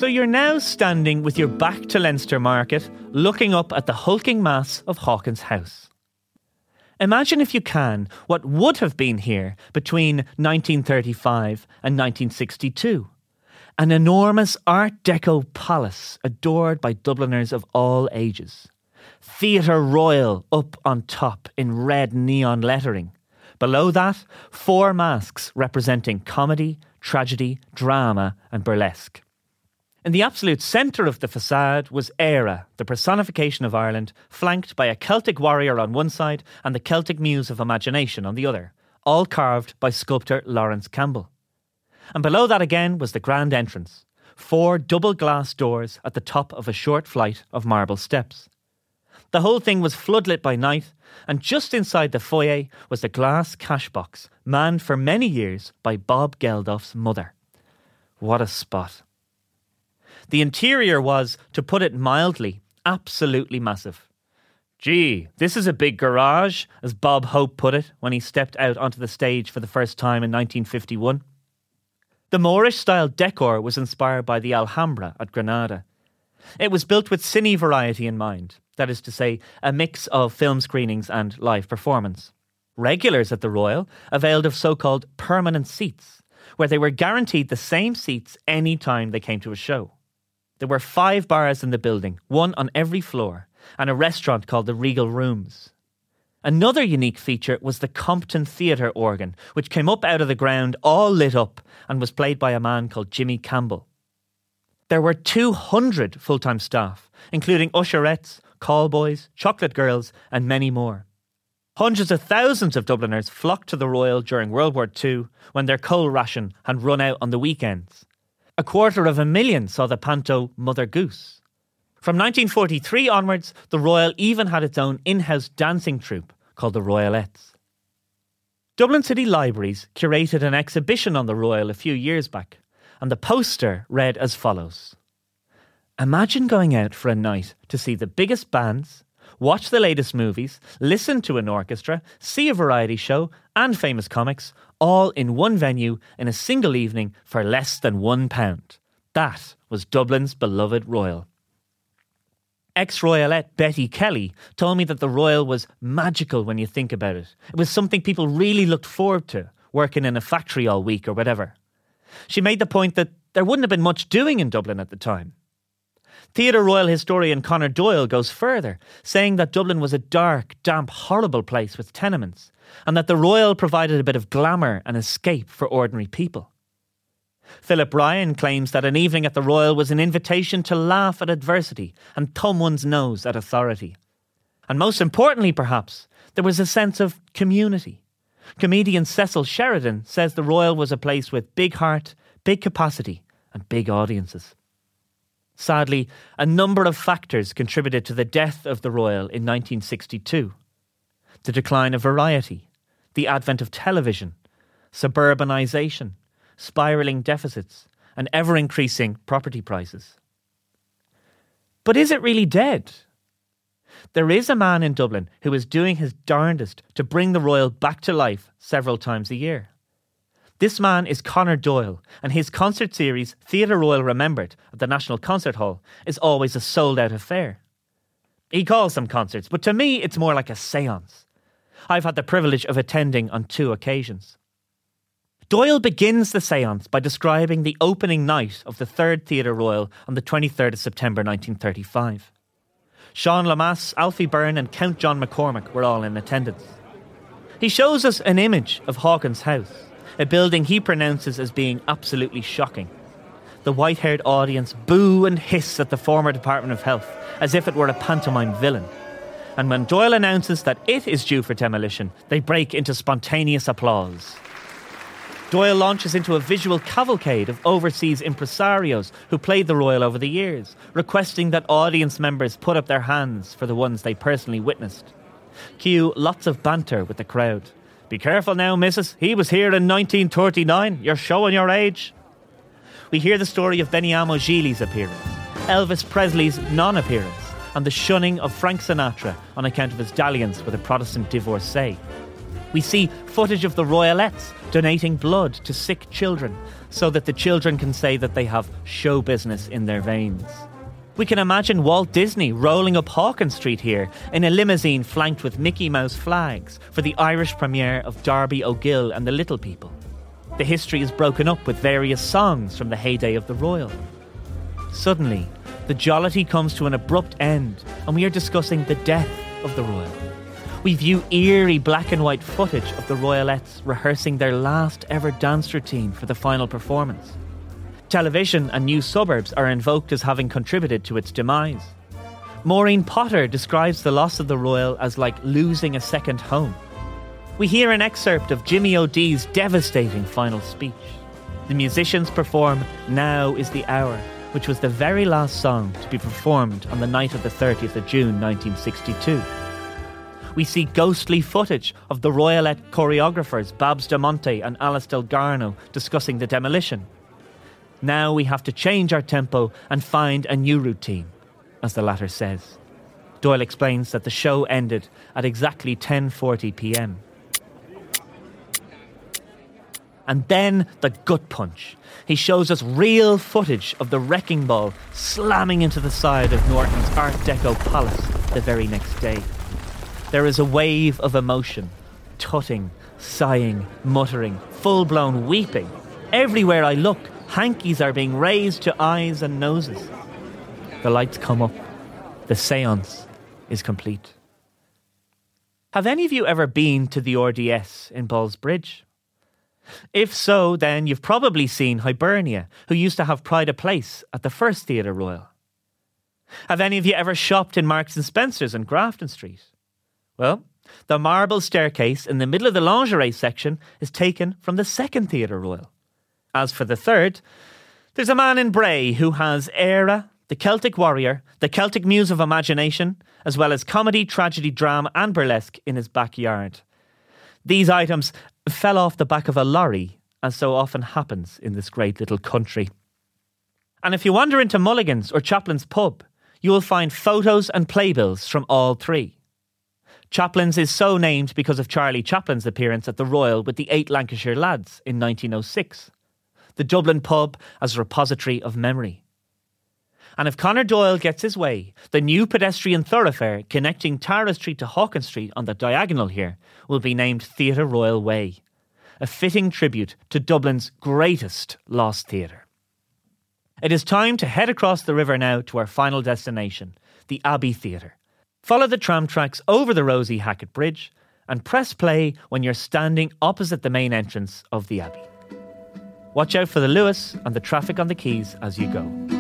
So you're now standing with your back to Leinster Market, looking up at the hulking mass of Hawkins House. Imagine, if you can, what would have been here between 1935 and 1962. An enormous Art Deco palace adored by Dubliners of all ages. Theatre Royal up on top in red neon lettering. Below that, 4 masks representing comedy, tragedy, drama and burlesque. In the absolute centre of the facade was Éire, the personification of Ireland, flanked by a Celtic warrior on one side and the Celtic muse of imagination on the other, all carved by sculptor Lawrence Campbell. And below that again was the grand entrance, 4 double glass doors at the top of a short flight of marble steps. The whole thing was floodlit by night, and just inside the foyer was the glass cash box, manned for many years by Bob Geldof's mother. What a spot. The interior was, to put it mildly, absolutely massive. Gee, this is a big garage, as Bob Hope put it when he stepped out onto the stage for the first time in 1951. The Moorish-style decor was inspired by the Alhambra at Granada. It was built with cine variety in mind, that is to say, a mix of film screenings and live performance. Regulars at the Royal availed of so-called permanent seats, where they were guaranteed the same seats any time they came to a show. There were 5 bars in the building, 1 on every floor, and a restaurant called the Regal Rooms. Another unique feature was the Compton Theatre organ, which came up out of the ground all lit up and was played by a man called Jimmy Campbell. There were 200 full-time staff, including usherettes, callboys, chocolate girls and many more. Hundreds of thousands of Dubliners flocked to the Royal during World War II when their coal ration had run out on the weekends. 250,000 saw the panto Mother Goose. From 1943 onwards, the Royal even had its own in-house dancing troupe called the Royalettes. Dublin City Libraries curated an exhibition on the Royal a few years back, and the poster read as follows. Imagine going out for a night to see the biggest bands, watch the latest movies, listen to an orchestra, see a variety show and famous comics, all in one venue in a single evening for less than £1. That was Dublin's beloved Royal. Ex-Royalette Betty Kelly told me that the Royal was magical when you think about it. It was something people really looked forward to, working in a factory all week or whatever. She made the point that there wouldn't have been much doing in Dublin at the time. Theatre Royal historian Conor Doyle goes further, saying that Dublin was a dark, damp, horrible place with tenements, and that the Royal provided a bit of glamour and escape for ordinary people. Philip Ryan claims that an evening at the Royal was an invitation to laugh at adversity and thumb one's nose at authority. And most importantly, perhaps, there was a sense of community. Comedian Cecil Sheridan says the Royal was a place with big heart, big capacity and big audiences. Sadly, a number of factors contributed to the death of the Royal in 1962. The decline of variety, the advent of television, suburbanisation, spiralling deficits and ever-increasing property prices. But is it really dead? There is a man in Dublin who is doing his darndest to bring the Royal back to life several times a year. This man is Conor Doyle, and his concert series, Theatre Royal Remembered, at the National Concert Hall, is always a sold-out affair. He calls them concerts, but to me it's more like a séance. I've had the privilege of attending on 2 occasions. Doyle begins the séance by describing the opening night of the 3rd Theatre Royal on the 23rd of September 1935. Sean Lamass, Alfie Byrne and Count John McCormack were all in attendance. He shows us an image of Hawkins House, a building he pronounces as being absolutely shocking. The white-haired audience boo and hiss at the former Department of Health as if it were a pantomime villain. And when Doyle announces that it is due for demolition, they break into spontaneous applause. Doyle launches into a visual cavalcade of overseas impresarios who played the Royal over the years, requesting that audience members put up their hands for the ones they personally witnessed. Cue lots of banter with the crowd. Be careful now, missus, he was here in 1939, you're showing your age. We hear the story of Beniamo Gigli's appearance, Elvis Presley's non-appearance, and the shunning of Frank Sinatra on account of his dalliance with a Protestant divorcee. We see footage of the Royalettes donating blood to sick children so that the children can say that they have show business in their veins. We can imagine Walt Disney rolling up Hawkins Street here in a limousine flanked with Mickey Mouse flags for the Irish premiere of Darby O'Gill and the Little People. The history is broken up with various songs from the heyday of the Royal. Suddenly, the jollity comes to an abrupt end and we are discussing the death of the Royal. We view eerie black and white footage of the Royalettes rehearsing their last ever dance routine for the final performance. Television and news suburbs are invoked as having contributed to its demise. Maureen Potter describes the loss of the Royal as like losing a second home. We hear an excerpt of Jimmy O'Dee's devastating final speech. The musicians perform Now Is the Hour, which was the very last song to be performed on the night of the 30th of June 1962. We see ghostly footage of the Royalette choreographers Babs de Monte and Alice Del Garno discussing the demolition. Now we have to change our tempo and find a new routine, as the latter says. Doyle explains that the show ended at exactly 10:40 p.m. And then the gut punch. He shows us real footage of the wrecking ball slamming into the side of Norton's Art Deco palace the very next day. There is a wave of emotion, tutting, sighing, muttering, full-blown weeping. Everywhere I look, hankies are being raised to eyes and noses. The lights come up. The séance is complete. Have any of you ever been to the RDS in Ballsbridge? If so, then you've probably seen Hibernia, who used to have pride of place at the First Theatre Royal. Have any of you ever shopped in Marks and Spencer's on Grafton Street? Well, the marble staircase in the middle of the lingerie section is taken from the Second Theatre Royal. As for the third, there's a man in Bray who has Era, the Celtic Warrior, the Celtic Muse of Imagination, as well as comedy, tragedy, drama and burlesque in his backyard. These items fell off the back of a lorry, as so often happens in this great little country. And if you wander into Mulligan's or Chaplin's pub, you will find photos and playbills from all three. Chaplin's is so named because of Charlie Chaplin's appearance at the Royal with the 8 Lancashire Lads in 1906. The Dublin pub as a repository of memory. And if Conor Doyle gets his way, the new pedestrian thoroughfare connecting Tara Street to Hawkins Street on the diagonal here will be named Theatre Royal Way, a fitting tribute to Dublin's greatest lost theatre. It is time to head across the river now to our final destination, the Abbey Theatre. Follow the tram tracks over the Rosie Hackett Bridge and press play when you're standing opposite the main entrance of the Abbey. Watch out for the Lewis and the traffic on the quays as you go.